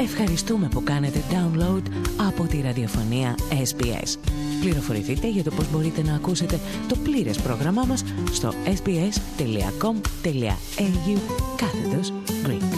Ευχαριστούμε που κάνετε download από τη ραδιοφωνία SBS. Πληροφορηθείτε για το πώς μπορείτε να ακούσετε το πλήρες πρόγραμμά μας στο sbs.com.au/Greek.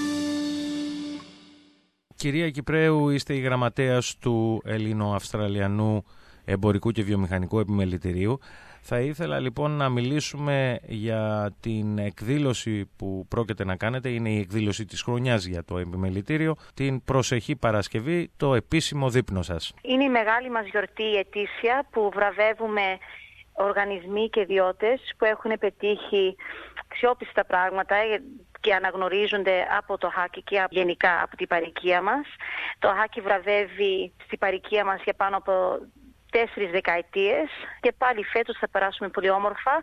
Κυρία Κυπρέου, είστε η γραμματέας του Ελληνο-Αυστραλιανού Εμπορικού και Βιομηχανικού Επιμελητηρίου. Θα ήθελα λοιπόν να μιλήσουμε για την εκδήλωση που πρόκειται να κάνετε. Είναι η εκδήλωση της χρονιάς για το Επιμελητήριο, την προσεχή Παρασκευή, το επίσημο δείπνο σας. Είναι η μεγάλη μας γιορτή ετήσια που βραβεύουμε οργανισμοί και ιδιώτες που έχουν πετύχει αξιόπιστα πράγματα και αναγνωρίζονται από το Χάκι και γενικά από την παροικία μας. Το Χάκι βραβεύει στην παροικία μας για πάνω από 4 δεκαετίες και πάλι φέτος θα περάσουμε πολύ όμορφα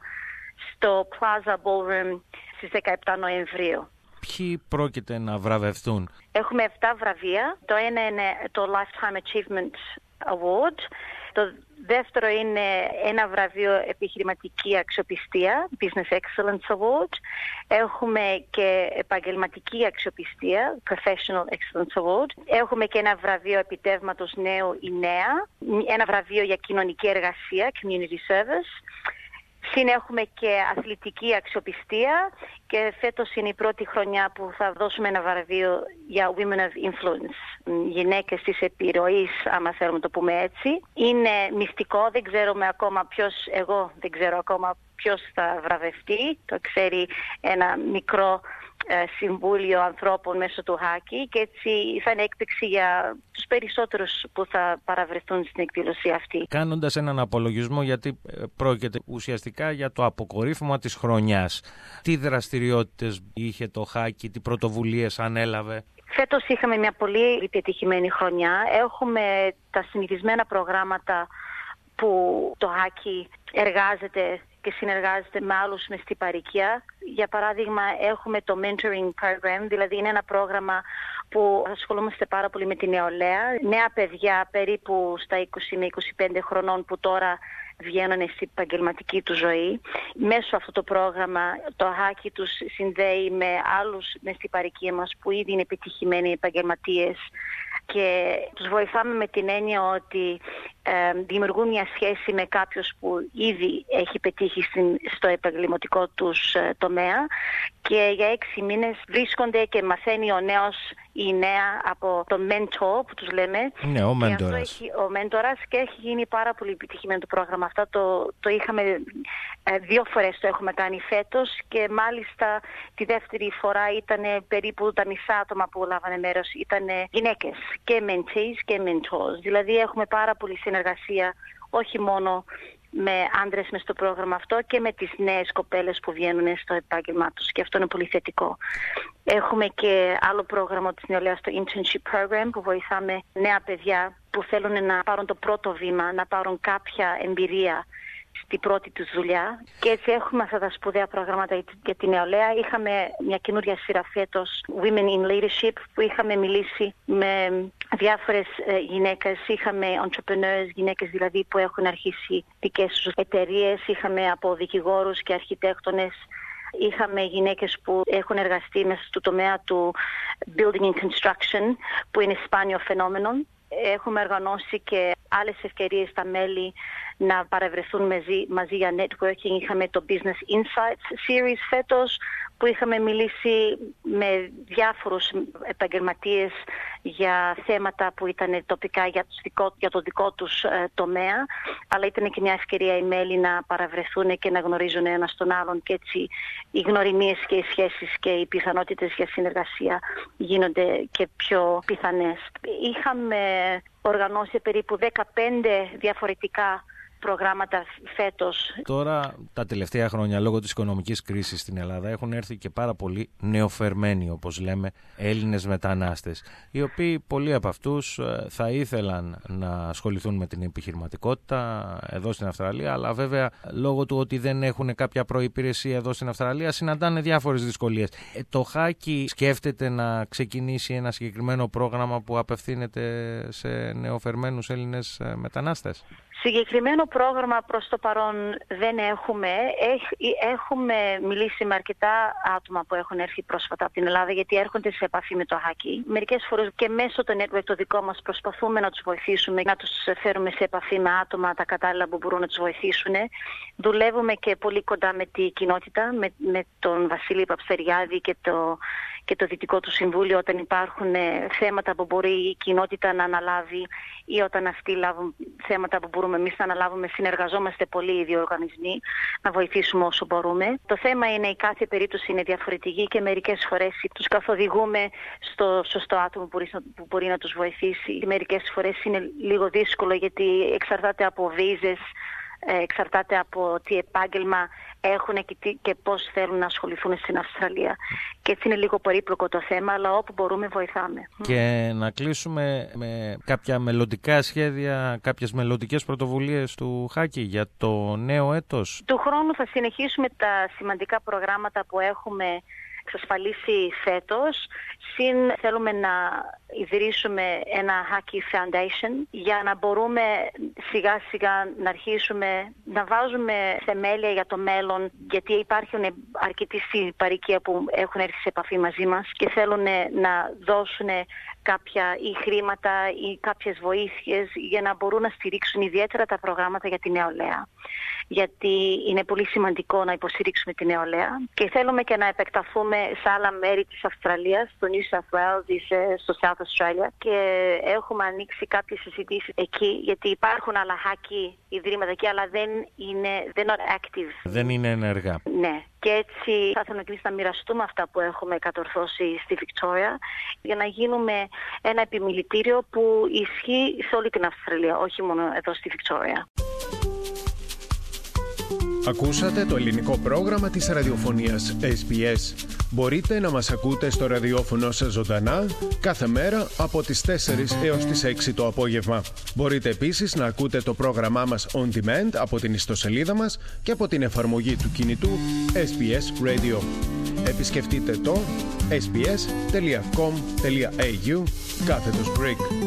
στο Plaza Ballroom στις 17 Νοεμβρίου. Ποιοι πρόκειται να βραβευτούν? Έχουμε 7 βραβεία. Το ένα είναι το Lifetime Achievement Award. Το δεύτερο είναι ένα βραβείο επιχειρηματική αξιοπιστία, Business Excellence Award. Έχουμε και επαγγελματική αξιοπιστία, Professional Excellence Award. Έχουμε και ένα βραβείο επιτεύγματος νέου ή νέα. Ένα βραβείο για κοινωνική εργασία, Community Service. Συν έχουμε και αθλητική αξιοπιστία και φέτος είναι η πρώτη χρονιά που θα δώσουμε ένα βραβείο για Women of Influence, γυναίκες της επιρροής, άμα θέλουμε το πούμε έτσι. Είναι μυστικό, δεν ξέρουμε ακόμα εγώ δεν ξέρω ακόμα ποιος θα βραβευτεί, το ξέρει ένα μικρό συμβούλιο ανθρώπων μέσω του Χάκι και έτσι θα είναι έκπληξη για τους περισσότερους που θα παραβρεθούν στην εκδήλωση αυτή. Κάνοντας έναν απολογισμό, γιατί πρόκειται ουσιαστικά για το αποκορύφωμα της χρονιάς, τι δραστηριότητες είχε το Χάκι, τι πρωτοβουλίες ανέλαβε? Φέτος είχαμε μια πολύ επιτυχημένη χρονιά. Έχουμε τα συνηθισμένα προγράμματα που το Χάκι εργάζεται και συνεργάζεται με άλλους μες στην παροικία. Για παράδειγμα, έχουμε το Mentoring Program, δηλαδή είναι ένα πρόγραμμα που ασχολούμαστε πάρα πολύ με τη νεολαία. Νέα παιδιά περίπου στα 20 με 25 χρονών που τώρα βγαίνουν στην επαγγελματική του ζωή. Μέσω αυτό το πρόγραμμα το Χάκι τους συνδέει με άλλους μες στην παροικία μας που ήδη είναι επιτυχημένοι επαγγελματίες και τους βοηθάμε με την έννοια ότι δημιουργούν μια σχέση με κάποιους που ήδη έχει πετύχει στο επαγγελματικό τους τομέα και για 6 μήνες βρίσκονται και μαθαίνει ο νέος ή η νέα από το mentor που τους λέμε. Ναι, ο μέντορας. Ο μέντορας και έχει γίνει πάρα πολύ επιτυχημένο το πρόγραμμα. Αυτό το είχαμε 2 φορές το έχουμε κάνει φέτος και μάλιστα τη δεύτερη φορά ήταν περίπου τα μισά άτομα που λάβανε μέρος. Ήταν γυναίκες και mentees και mentors. Δηλαδή έχουμε πάρα πολύ συνεργασία όχι μόνο με άντρες μες στο πρόγραμμα αυτό και με τις νέες κοπέλες που βγαίνουν στο επάγγελμά τους και αυτό είναι πολύ θετικό. Έχουμε και άλλο πρόγραμμα της νεολαίας, το Internship Program, που βοηθάμε νέα παιδιά που θέλουν να πάρουν το πρώτο βήμα, να πάρουν κάποια εμπειρία στην πρώτη τους δουλειά και έτσι έχουμε αυτά τα σπουδαία προγράμματα για τη νεολαία. Είχαμε μια καινούρια σειρά φέτος, Women in Leadership, που είχαμε μιλήσει με διάφορες γυναίκες. Είχαμε entrepreneurs, γυναίκες δηλαδή που έχουν αρχίσει δικές τους εταιρείες. Είχαμε από δικηγόρους και αρχιτέκτονες. Είχαμε γυναίκες που έχουν εργαστεί μέσα στο τομέα του building and construction, που είναι σπάνιο φαινόμενο. Έχουμε οργανώσει και άλλες ευκαιρίες στα μέλη να παρευρεθούν μαζί για networking. Είχαμε το Business Insights Series φέτος που είχαμε μιλήσει με διάφορους επαγγελματίες για θέματα που ήταν τοπικά για το δικό τους τομέα, αλλά ήταν και μια ευκαιρία οι μέλη να παραβρεθούν και να γνωρίζουν ένας τον άλλον και έτσι οι γνωριμίες και οι σχέσεις και οι πιθανότητες για συνεργασία γίνονται και πιο πιθανές. Είχαμε οργανώσει περίπου 15 διαφορετικά προγράμματα φέτος. Τώρα τα τελευταία χρόνια λόγω της οικονομικής κρίσης στην Ελλάδα έχουν έρθει και πάρα πολλοί νεοφερμένοι, όπως λέμε, Έλληνες μετανάστες, οι οποίοι πολλοί από αυτούς θα ήθελαν να ασχοληθούν με την επιχειρηματικότητα εδώ στην Αυστραλία, αλλά βέβαια λόγω του ότι δεν έχουν κάποια προϋπηρεσία εδώ στην Αυστραλία συναντάνε διάφορες δυσκολίες. Το Χάκι σκέφτεται να ξεκινήσει ένα συγκεκριμένο πρόγραμμα που απευθύνεται σε νεοφερμένους Έλληνες μετανάστες? Συγκεκριμένο πρόγραμμα προς το παρόν δεν έχουμε. Έχουμε μιλήσει με αρκετά άτομα που έχουν έρθει πρόσφατα από την Ελλάδα, γιατί έρχονται σε επαφή με το Haki. Μερικές φορές και μέσω του network το δικό μας προσπαθούμε να τους βοηθήσουμε, να τους φέρουμε σε επαφή με άτομα τα κατάλληλα που μπορούν να τους βοηθήσουν. Δουλεύουμε και πολύ κοντά με τη κοινότητα, με τον Βασίλη Παψεριάδη και το Δυτικό του Συμβούλιο, όταν υπάρχουν θέματα που μπορεί η κοινότητα να αναλάβει ή όταν αυτοί λάβουν θέματα που μπορούμε εμείς να αναλάβουμε. Συνεργαζόμαστε πολύ οι δύο οργανισμοί να βοηθήσουμε όσο μπορούμε. Το θέμα είναι η κάθε περίπτωση είναι διαφορετική και μερικές φορές τους καθοδηγούμε στο σωστό άτομο που μπορεί να τους βοηθήσει. Μερικές φορές είναι λίγο δύσκολο, γιατί εξαρτάται από βίζες, εξαρτάται από τι επάγγελμα έχουν και πώς θέλουν να ασχοληθούν στην Αυστραλία. Και έτσι είναι λίγο περίπλοκο το θέμα, αλλά όπου μπορούμε βοηθάμε. Και να κλείσουμε με κάποια μελλοντικά σχέδια, κάποιες μελλοντικές πρωτοβουλίες του Haki για το νέο έτος. Του χρόνου θα συνεχίσουμε τα σημαντικά προγράμματα που έχουμε εξασφαλίσει φέτος. Θέλουμε να ιδρύσουμε ένα Haki Foundation για να μπορούμε σιγά σιγά να αρχίσουμε να βάζουμε θεμέλια για το μέλλον, γιατί υπάρχουν αρκετοί στην παροικία που έχουν έρθει σε επαφή μαζί μας και θέλουν να δώσουν κάποια ή χρήματα ή κάποιες βοήθειες για να μπορούν να στηρίξουν ιδιαίτερα τα προγράμματα για τη νεολαία. Γιατί είναι πολύ σημαντικό να υποστηρίξουμε τη νεολαία και θέλουμε και να επεκταθούμε σε άλλα μέρη της Αυστραλίας, στο New South Wales, στο South Australia, και έχουμε ανοίξει κάποιες συζητήσεις εκεί, γιατί υπάρχουν άλλα Haki ιδρύματα εκεί, αλλά δεν είναι active. Δεν είναι ενεργά. Ναι. Και έτσι θα ήθελα να μοιραστούμε αυτά που έχουμε κατορθώσει στη Βικτόρια για να γίνουμε ένα επιμελητήριο που ισχύει σε όλη την Αυστραλία, όχι μόνο εδώ στη Βικτόρια. Ακούσατε το ελληνικό πρόγραμμα της ραδιοφωνίας SBS. Μπορείτε να μας ακούτε στο ραδιόφωνο σας ζωντανά κάθε μέρα από τις 4 έως τις 6 το απόγευμα. Μπορείτε επίσης να ακούτε το πρόγραμμά μας on demand από την ιστοσελίδα μας και από την εφαρμογή του κινητού SBS Radio. Επισκεφτείτε το sbs.com.au/Greek.